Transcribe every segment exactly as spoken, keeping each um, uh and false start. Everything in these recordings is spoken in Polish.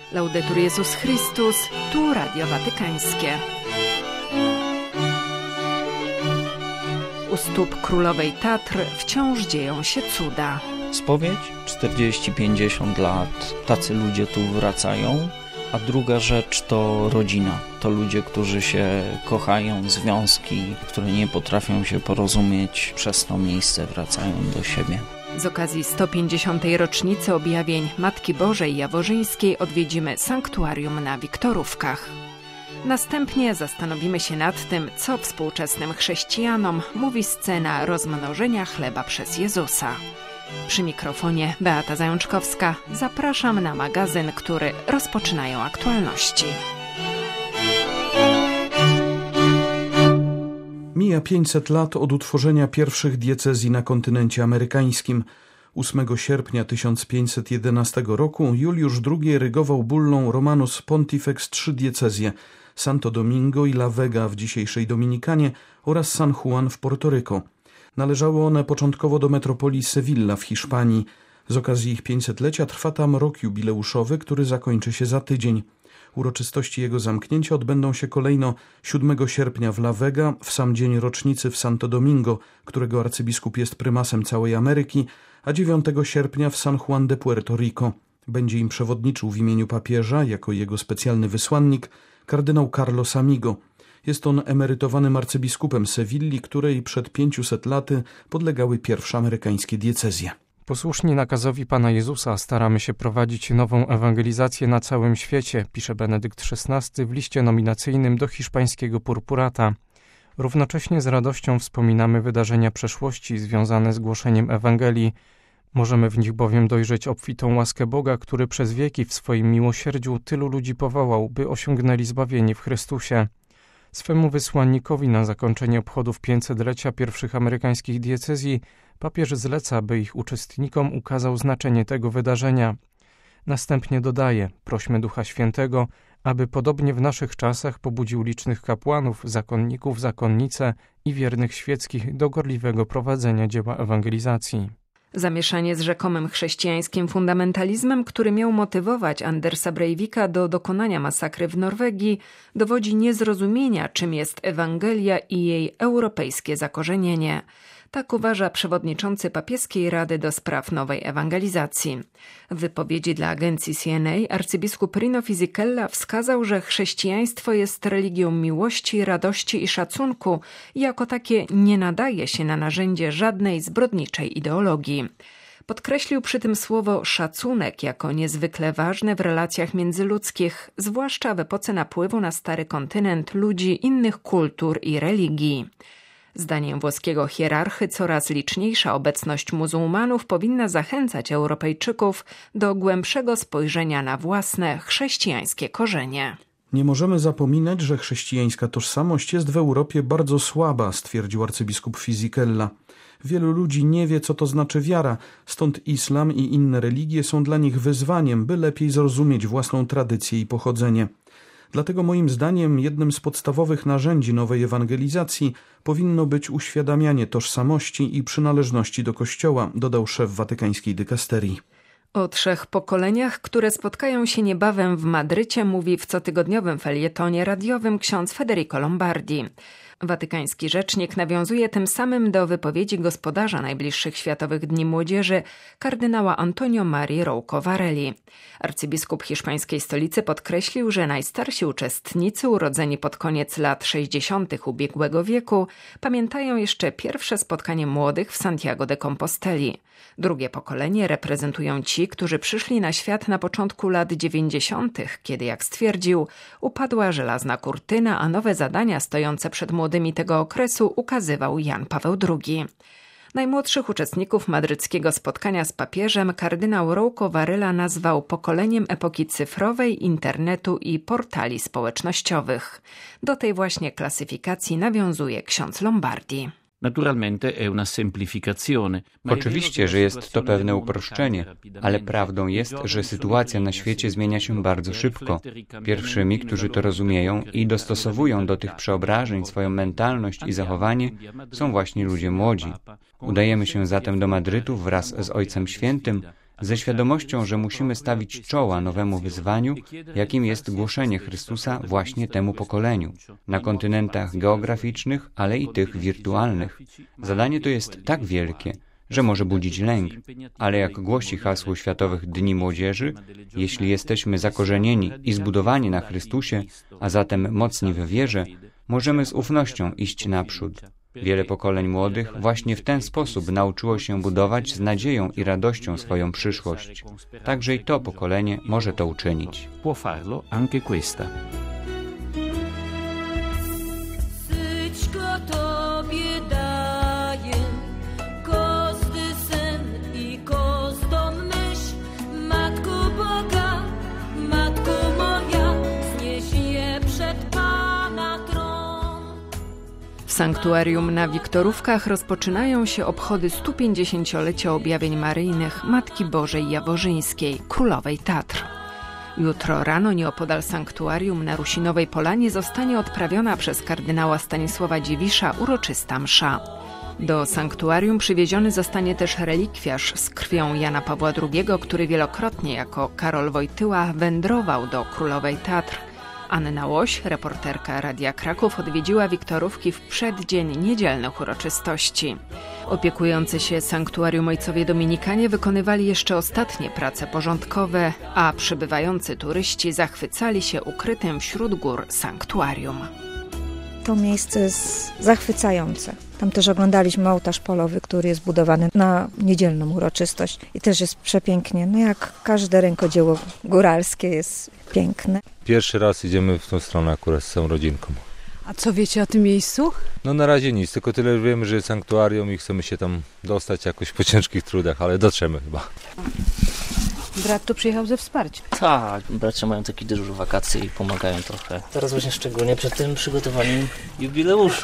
Laudetur Jezus Chrystus, tu Radio Watykańskie. U stóp królowej Tatr wciąż dzieją się cuda. Spowiedź, czterdzieści pięćdziesiąt lat, tacy ludzie tu wracają, a druga rzecz to rodzina. To ludzie, którzy się kochają, związki, które nie potrafią się porozumieć, przez to miejsce wracają do siebie. Z okazji sto pięćdziesiątej rocznicy objawień Matki Bożej Jaworzyńskiej odwiedzimy sanktuarium na Wiktorówkach. Następnie zastanowimy się nad tym, co współczesnym chrześcijanom mówi scena rozmnożenia chleba przez Jezusa. Przy mikrofonie Beata Zajączkowska. Zapraszam na magazyn, który rozpoczynają aktualności. Mija pięćset lat od utworzenia pierwszych diecezji na kontynencie amerykańskim. ósmego sierpnia tysiąc pięćset jedenastego roku Juliusz drugi rygował bullą Romanus Pontifex trzy diecezje: Santo Domingo i La Vega w dzisiejszej Dominikanie oraz San Juan w Portoryko. Należały one początkowo do metropolii Sewilla w Hiszpanii. Z okazji ich pięćsetlecia trwa tam rok jubileuszowy, który zakończy się za tydzień. Uroczystości jego zamknięcia odbędą się kolejno siódmego sierpnia w La Vega, w sam dzień rocznicy w Santo Domingo, którego arcybiskup jest prymasem całej Ameryki, a dziewiątego sierpnia w San Juan de Puerto Rico. Będzie im przewodniczył w imieniu papieża, jako jego specjalny wysłannik, kardynał Carlos Amigo. Jest on emerytowanym arcybiskupem Sewilli, której przed pięciuset laty podlegały pierwsze amerykańskie diecezje. Posłuszni nakazowi Pana Jezusa staramy się prowadzić nową ewangelizację na całym świecie, pisze Benedykt szesnasty w liście nominacyjnym do hiszpańskiego Purpurata. Równocześnie z radością wspominamy wydarzenia przeszłości związane z głoszeniem Ewangelii. Możemy w nich bowiem dojrzeć obfitą łaskę Boga, który przez wieki w swoim miłosierdziu tylu ludzi powołał, by osiągnęli zbawienie w Chrystusie. Swemu wysłannikowi na zakończenie obchodów pięćsetlecia pierwszych amerykańskich diecezji papież zleca, by ich uczestnikom ukazał znaczenie tego wydarzenia. Następnie dodaje: prośmy Ducha Świętego, aby podobnie w naszych czasach pobudził licznych kapłanów, zakonników, zakonnice i wiernych świeckich do gorliwego prowadzenia dzieła ewangelizacji. Zamieszanie z rzekomym chrześcijańskim fundamentalizmem, który miał motywować Andersa Breivika do dokonania masakry w Norwegii, dowodzi niezrozumienia, czym jest Ewangelia i jej europejskie zakorzenienie. Tak uważa przewodniczący papieskiej Rady do spraw nowej ewangelizacji. W wypowiedzi dla agencji C N A arcybiskup Rino Fisichella wskazał, że chrześcijaństwo jest religią miłości, radości i szacunku i jako takie nie nadaje się na narzędzie żadnej zbrodniczej ideologii. Podkreślił przy tym słowo szacunek jako niezwykle ważne w relacjach międzyludzkich, zwłaszcza w epoce napływu na stary kontynent ludzi innych kultur i religii. Zdaniem włoskiego hierarchy coraz liczniejsza obecność muzułmanów powinna zachęcać Europejczyków do głębszego spojrzenia na własne chrześcijańskie korzenie. Nie możemy zapominać, że chrześcijańska tożsamość jest w Europie bardzo słaba, stwierdził arcybiskup Fisichella. Wielu ludzi nie wie, co to znaczy wiara, stąd islam i inne religie są dla nich wyzwaniem, by lepiej zrozumieć własną tradycję i pochodzenie. Dlatego moim zdaniem jednym z podstawowych narzędzi nowej ewangelizacji powinno być uświadamianie tożsamości i przynależności do Kościoła, dodał szef watykańskiej dykasterii. O trzech pokoleniach, które spotkają się niebawem w Madrycie, mówi w cotygodniowym felietonie radiowym ksiądz Federico Lombardi. Watykański rzecznik nawiązuje tym samym do wypowiedzi gospodarza najbliższych Światowych Dni Młodzieży, kardynała Antonio Marii Rouco Varelli. Arcybiskup hiszpańskiej stolicy podkreślił, że najstarsi uczestnicy urodzeni pod koniec lat sześćdziesiątych ubiegłego wieku pamiętają jeszcze pierwsze spotkanie młodych w Santiago de Composteli. Drugie pokolenie reprezentują ci, którzy przyszli na świat na początku lat dziewięćdziesiątych, kiedy, jak stwierdził, upadła żelazna kurtyna, a nowe zadania stojące przed młodymi tego okresu ukazywał Jan Paweł drugi. Najmłodszych uczestników madryckiego spotkania z papieżem kardynał Rouco Varela nazwał pokoleniem epoki cyfrowej, internetu i portali społecznościowych. Do tej właśnie klasyfikacji nawiązuje ksiądz Lombardi. Oczywiście, że jest to pewne uproszczenie, ale prawdą jest, że sytuacja na świecie zmienia się bardzo szybko. Pierwszymi, którzy to rozumieją i dostosowują do tych przeobrażeń swoją mentalność i zachowanie, są właśnie ludzie młodzi. Udajemy się zatem do Madrytu wraz z Ojcem Świętym, ze świadomością, że musimy stawić czoła nowemu wyzwaniu, jakim jest głoszenie Chrystusa właśnie temu pokoleniu, na kontynentach geograficznych, ale i tych wirtualnych. Zadanie to jest tak wielkie, że może budzić lęk, ale jak głosi hasło Światowych Dni Młodzieży, jeśli jesteśmy zakorzenieni i zbudowani na Chrystusie, a zatem mocni w wierze, możemy z ufnością iść naprzód. Wiele pokoleń młodych właśnie w ten sposób nauczyło się budować z nadzieją i radością swoją przyszłość. Także i to pokolenie może to uczynić. Può farlo anche questa. W sanktuarium na Wiktorówkach rozpoczynają się obchody stu pięćdziesięciolecia objawień maryjnych Matki Bożej Jaworzyńskiej, Królowej Tatr. Jutro rano nieopodal sanktuarium na Rusinowej Polanie zostanie odprawiona przez kardynała Stanisława Dziwisza uroczysta msza. Do sanktuarium przywieziony zostanie też relikwiarz z krwią Jana Pawła drugiego, który wielokrotnie jako Karol Wojtyła wędrował do Królowej Tatr. Anna Łoś, reporterka Radia Kraków, odwiedziła Wiktorówki w przeddzień niedzielnych uroczystości. Opiekujący się sanktuarium ojcowie dominikanie wykonywali jeszcze ostatnie prace porządkowe, a przybywający turyści zachwycali się ukrytym wśród gór sanktuarium. To miejsce jest zachwycające. Tam też oglądaliśmy ołtarz polowy, który jest budowany na niedzielną uroczystość i też jest przepięknie. No jak każde rękodzieło góralskie jest piękne. Pierwszy raz idziemy w tą stronę akurat z całą rodzinką. A co wiecie o tym miejscu? No na razie nic, tylko tyle wiemy, że jest sanktuarium i chcemy się tam dostać jakoś po ciężkich trudach, ale dotrzemy chyba. Brat tu przyjechał ze wsparciem. Tak, bracia mają taki dyżur wakacji i pomagają trochę. Teraz właśnie szczególnie przed tym przygotowaniem jubileuszu.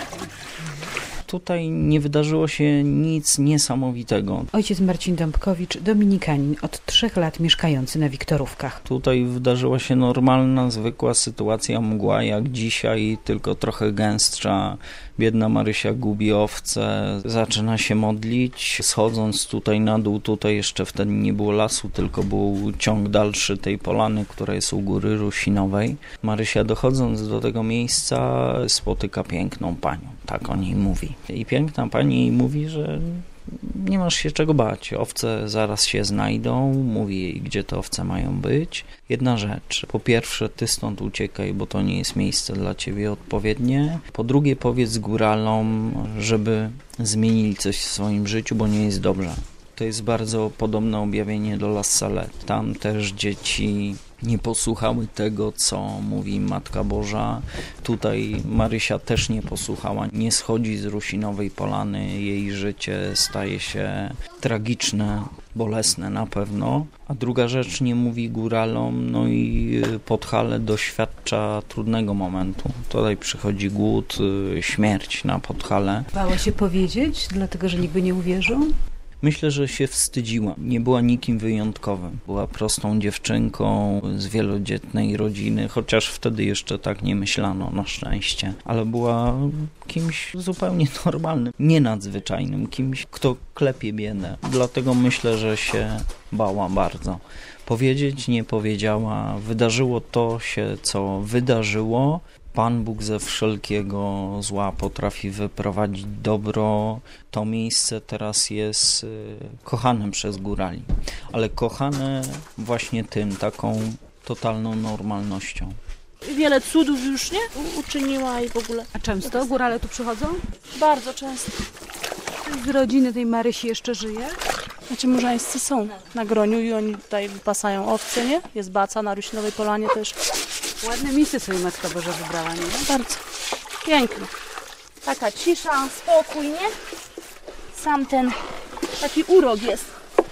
Tutaj nie wydarzyło się nic niesamowitego. Ojciec Marcin Dąbkowicz, dominikanin, od trzech lat mieszkający na Wiktorówkach. Tutaj wydarzyła się normalna, zwykła sytuacja, mgła jak dzisiaj, tylko trochę gęstsza. Biedna Marysia gubi owce, zaczyna się modlić. Schodząc tutaj na dół, tutaj jeszcze wtedy nie było lasu, tylko był ciąg dalszy tej polany, która jest u góry Rusinowej. Marysia, dochodząc do tego miejsca, spotyka piękną panią, tak o niej mówi. I piękna pani jej mówi, że nie masz się czego bać, owce zaraz się znajdą, mówi jej, gdzie te owce mają być. Jedna rzecz, po pierwsze, ty stąd uciekaj, bo to nie jest miejsce dla ciebie odpowiednie. Po drugie, powiedz góralom, żeby zmienili coś w swoim życiu, bo nie jest dobrze. To jest bardzo podobne objawienie do La Salette. Tam też dzieci nie posłuchały tego, co mówi Matka Boża. Tutaj Marysia też nie posłuchała, nie schodzi z Rusinowej Polany, jej życie staje się tragiczne, bolesne na pewno. A druga rzecz, nie mówi góralom, no i Podhale doświadcza trudnego momentu. Tutaj przychodzi głód, śmierć na Podhale. Bała się powiedzieć, dlatego że nikt by nie uwierzył? Myślę, że się wstydziła. Nie była nikim wyjątkowym. Była prostą dziewczynką z wielodzietnej rodziny, chociaż wtedy jeszcze tak nie myślano, na szczęście. Ale była kimś zupełnie normalnym, nienadzwyczajnym, kimś, kto klepie biedę. Dlatego myślę, że się bała bardzo. Powiedzieć nie powiedziała. Wydarzyło to się, co wydarzyło. Pan Bóg ze wszelkiego zła potrafi wyprowadzić dobro. To miejsce teraz jest kochane przez górali, ale kochane właśnie tym, taką totalną normalnością. Wiele cudów już, nie? Uczyniła i w ogóle. A często górale tu przychodzą? Bardzo często. Z rodziny tej Marysi jeszcze żyje? Znaczy małżeńscy są na Groniu i oni tutaj wypasają owce, nie? Jest baca na Rusinowej Polanie też. Ładne miejsce sobie Matka Boża wybrała, nie? Bardzo. Piękne. Taka cisza, spokój, nie? Sam ten taki urok jest.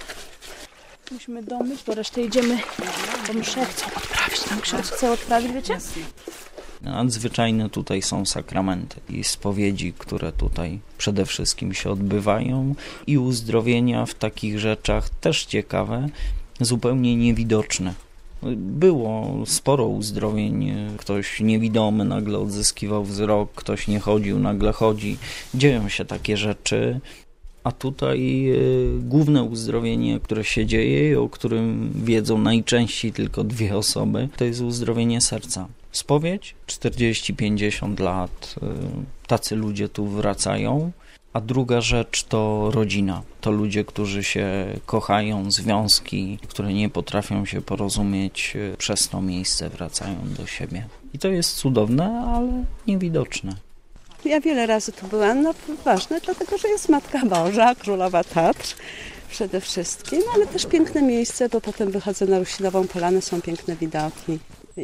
Musimy domyć, bo resztę idziemy, bo mszę chcą odprawić. Tam ksiądz chce odprawić, wiecie? Nadzwyczajne tutaj są sakramenty i spowiedzi, które tutaj przede wszystkim się odbywają i uzdrowienia w takich rzeczach też ciekawe, zupełnie niewidoczne. Było sporo uzdrowień, ktoś niewidomy nagle odzyskiwał wzrok, ktoś nie chodził, nagle chodzi. Dzieją się takie rzeczy. A tutaj y, główne uzdrowienie, które się dzieje i o którym wiedzą najczęściej tylko dwie osoby, to jest uzdrowienie serca. Spowiedź, czterdzieści pięćdziesiąt lat, y, tacy ludzie tu wracają. A druga rzecz to rodzina. To ludzie, którzy się kochają, związki, które nie potrafią się porozumieć, przez to miejsce wracają do siebie. I to jest cudowne, ale niewidoczne. Ja wiele razy tu byłam, no ważne, dlatego że jest Matka Boża, Królowa Tatr przede wszystkim, ale też piękne miejsce, bo potem wychodzę na Rusinową Polanę, są piękne widoki.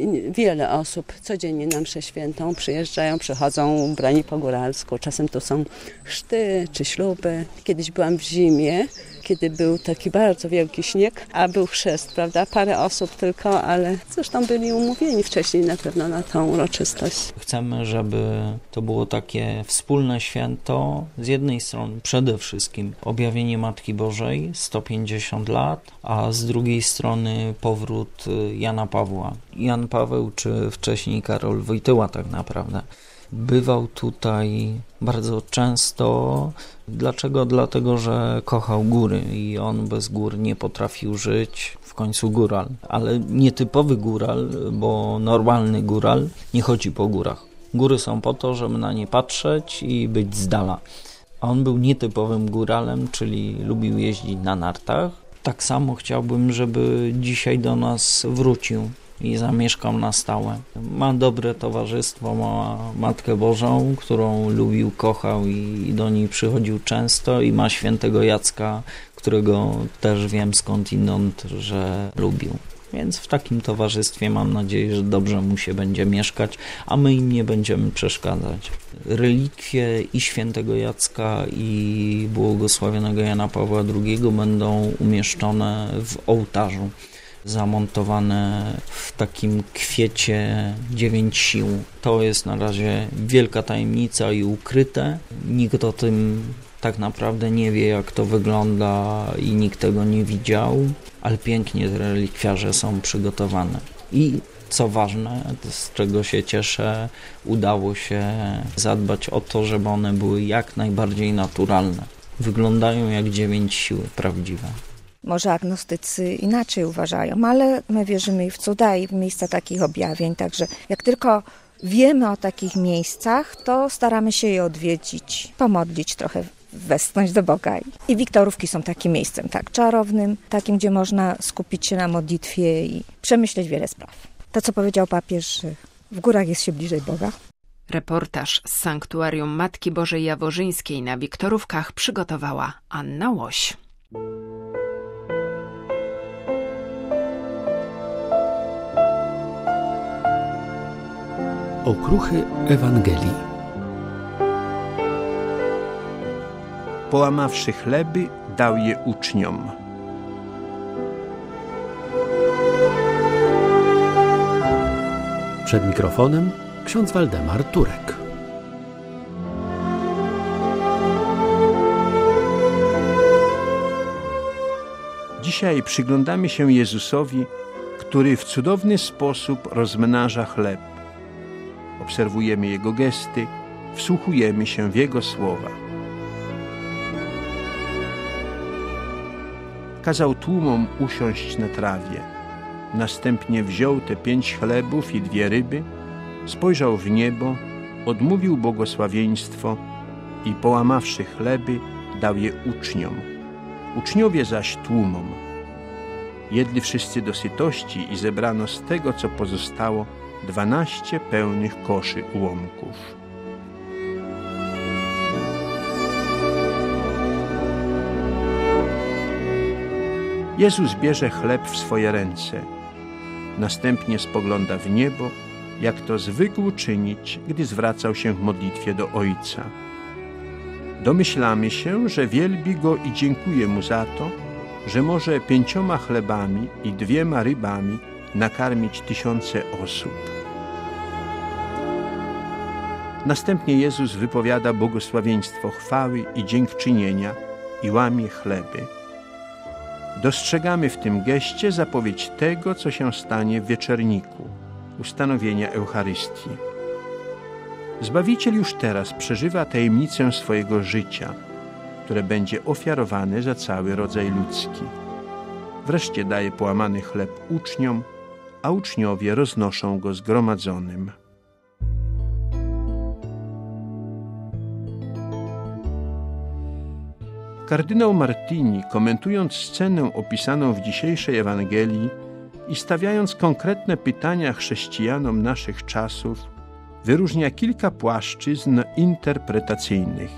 Wiele osób codziennie na mszę świętą przyjeżdżają, przychodzą ubrani po góralsku. Czasem to są chrzty czy śluby. Kiedyś byłam w zimie, kiedy był taki bardzo wielki śnieg, a był chrzest, prawda? Parę osób tylko, ale zresztą byli umówieni wcześniej na pewno na tą uroczystość. Chcemy, żeby to było takie wspólne święto. Z jednej strony przede wszystkim objawienie Matki Bożej, sto pięćdziesiąt lat, a z drugiej strony powrót Jana Pawła. Jan Paweł, czy wcześniej Karol Wojtyła tak naprawdę, bywał tutaj bardzo często. Dlaczego? Dlatego, że kochał góry i on bez gór nie potrafił żyć. W końcu góral, ale nietypowy góral, bo normalny góral nie chodzi po górach. Góry są po to, żeby na nie patrzeć i być z dala. A on był nietypowym góralem, czyli lubił jeździć na nartach. Tak samo chciałbym, żeby dzisiaj do nas wrócił i zamieszkał na stałe. Ma dobre towarzystwo, ma Matkę Bożą, którą lubił, kochał i do niej przychodził często, i ma świętego Jacka, którego też wiem skądinąd, że lubił. Więc w takim towarzystwie mam nadzieję, że dobrze mu się będzie mieszkać, a my im nie będziemy przeszkadzać. Relikwie i świętego Jacka, i błogosławionego Jana Pawła drugiego będą umieszczone w ołtarzu, zamontowane w takim kwiecie dziewięć sił. To jest na razie wielka tajemnica i ukryte. Nikt o tym tak naprawdę nie wie, jak to wygląda, i nikt tego nie widział, ale pięknie te relikwiarze są przygotowane. I co ważne, z czego się cieszę, udało się zadbać o to, żeby one były jak najbardziej naturalne. Wyglądają jak dziewięć sił prawdziwe. Może agnostycy inaczej uważają, ale my wierzymy w cuda i w miejsca takich objawień, także jak tylko wiemy o takich miejscach, to staramy się je odwiedzić, pomodlić trochę, westchnąć do Boga. I Wiktorówki są takim miejscem tak czarownym, takim, gdzie można skupić się na modlitwie i przemyśleć wiele spraw. To, co powiedział papież, że w górach jest się bliżej Boga. Reportaż z Sanktuarium Matki Bożej Jaworzyńskiej na Wiktorówkach przygotowała Anna Łoś. Okruchy Ewangelii. Połamawszy chleby, dał je uczniom. Przed mikrofonem ksiądz Waldemar Turek. Dzisiaj przyglądamy się Jezusowi, który w cudowny sposób rozmnaża chleb. Obserwujemy Jego gesty, wsłuchujemy się w Jego słowa. Kazał tłumom usiąść na trawie. Następnie wziął te pięć chlebów i dwie ryby, spojrzał w niebo, odmówił błogosławieństwo i połamawszy chleby, dał je uczniom. Uczniowie zaś tłumom. Jedli wszyscy do sytości i zebrano z tego, co pozostało, dwanaście pełnych koszy ułomków. Jezus bierze chleb w swoje ręce. Następnie spogląda w niebo, jak to zwykł czynić, gdy zwracał się w modlitwie do Ojca. Domyślamy się, że wielbi Go i dziękuje Mu za to, że może pięcioma chlebami i dwiema rybami nakarmić tysiące osób. Następnie Jezus wypowiada błogosławieństwo chwały i dziękczynienia i łamie chleby. Dostrzegamy w tym geście zapowiedź tego, co się stanie w wieczerniku, ustanowienia Eucharystii. Zbawiciel już teraz przeżywa tajemnicę swojego życia. które będzie ofiarowane za cały rodzaj ludzki. Wreszcie daje połamany chleb uczniom, a uczniowie roznoszą go zgromadzonym. Kardynał Martini, komentując scenę opisaną w dzisiejszej Ewangelii i stawiając konkretne pytania chrześcijanom naszych czasów, wyróżnia kilka płaszczyzn interpretacyjnych.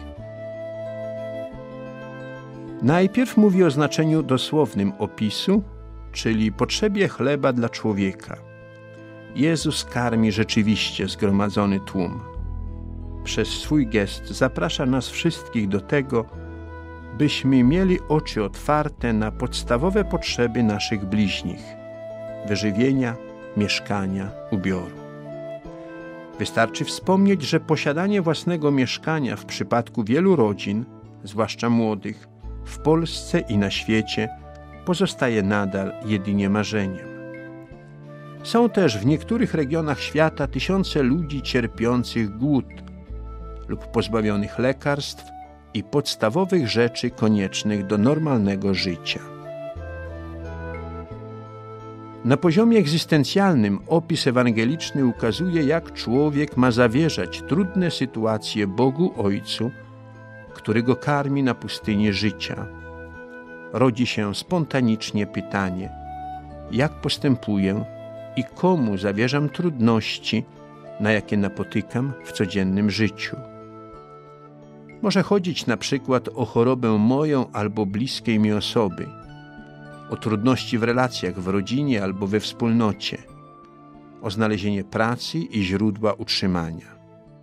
Najpierw mówi o znaczeniu dosłownym opisu, czyli potrzebie chleba dla człowieka. Jezus karmi rzeczywiście zgromadzony tłum. Przez swój gest zaprasza nas wszystkich do tego, byśmy mieli oczy otwarte na podstawowe potrzeby naszych bliźnich – wyżywienia, mieszkania, ubioru. Wystarczy wspomnieć, że posiadanie własnego mieszkania w przypadku wielu rodzin, zwłaszcza młodych, w Polsce i na świecie pozostaje nadal jedynie marzeniem. Są też w niektórych regionach świata tysiące ludzi cierpiących głód lub pozbawionych lekarstw i podstawowych rzeczy koniecznych do normalnego życia. Na poziomie egzystencjalnym opis ewangeliczny ukazuje, jak człowiek ma zawierzać trudne sytuacje Bogu Ojcu, który go karmi na pustyni życia. Rodzi się spontanicznie pytanie, jak postępuję i komu zawierzam trudności, na jakie napotykam w codziennym życiu. Może chodzić na przykład o chorobę moją albo bliskiej mi osoby, o trudności w relacjach w rodzinie albo we wspólnocie, o znalezienie pracy i źródła utrzymania.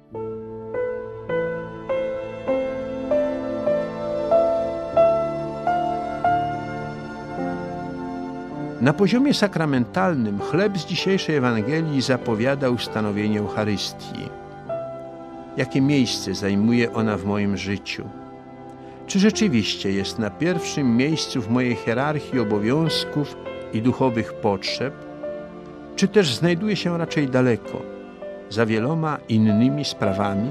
Na poziomie sakramentalnym chleb z dzisiejszej Ewangelii zapowiada ustanowienie Eucharystii. Jakie miejsce zajmuje ona w moim życiu? Czy rzeczywiście jest na pierwszym miejscu w mojej hierarchii obowiązków i duchowych potrzeb, czy też znajduje się raczej daleko, za wieloma innymi sprawami?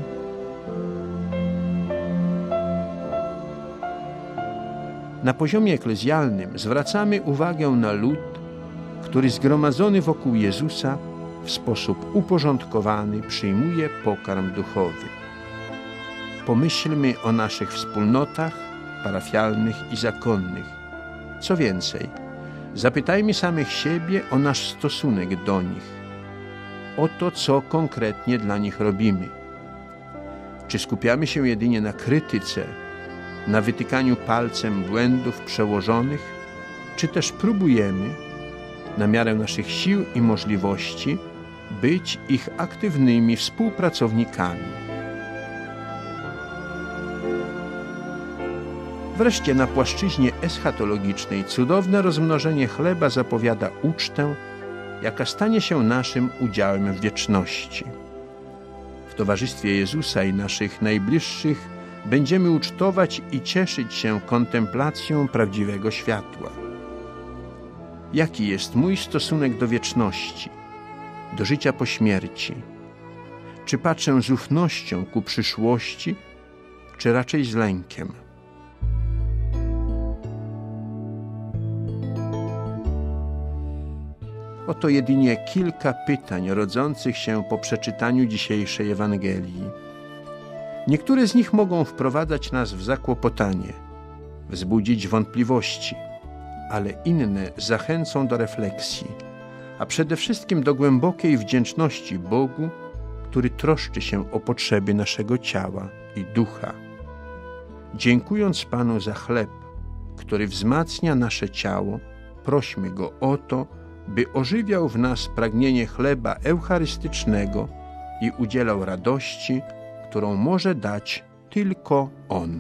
Na poziomie eklezjalnym zwracamy uwagę na lud, który zgromadzony wokół Jezusa w sposób uporządkowany przyjmuje pokarm duchowy. Pomyślmy o naszych wspólnotach parafialnych i zakonnych. Co więcej, zapytajmy samych siebie o nasz stosunek do nich, o to, co konkretnie dla nich robimy. Czy skupiamy się jedynie na krytyce, na wytykaniu palcem błędów przełożonych, czy też próbujemy, na miarę naszych sił i możliwości, być ich aktywnymi współpracownikami? Wreszcie na płaszczyźnie eschatologicznej cudowne rozmnożenie chleba zapowiada ucztę, jaka stanie się naszym udziałem w wieczności. W towarzystwie Jezusa i naszych najbliższych będziemy ucztować i cieszyć się kontemplacją prawdziwego światła. Jaki jest mój stosunek do wieczności, do życia po śmierci? Czy patrzę z ufnością ku przyszłości, czy raczej z lękiem? Oto jedynie kilka pytań rodzących się po przeczytaniu dzisiejszej Ewangelii. Niektóre z nich mogą wprowadzać nas w zakłopotanie, wzbudzić wątpliwości, ale inne zachęcą do refleksji, a przede wszystkim do głębokiej wdzięczności Bogu, który troszczy się o potrzeby naszego ciała i ducha. Dziękując Panu za chleb, który wzmacnia nasze ciało, prośmy Go o to, by ożywiał w nas pragnienie chleba eucharystycznego i udzielał radości, którą może dać tylko On.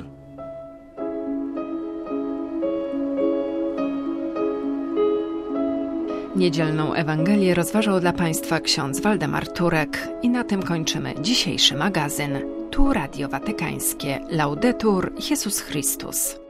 Niedzielną Ewangelię rozważał dla Państwa ksiądz Waldemar Turek i na tym kończymy dzisiejszy magazyn. Tu Radio Watykańskie. Laudetur Jezus Chrystus.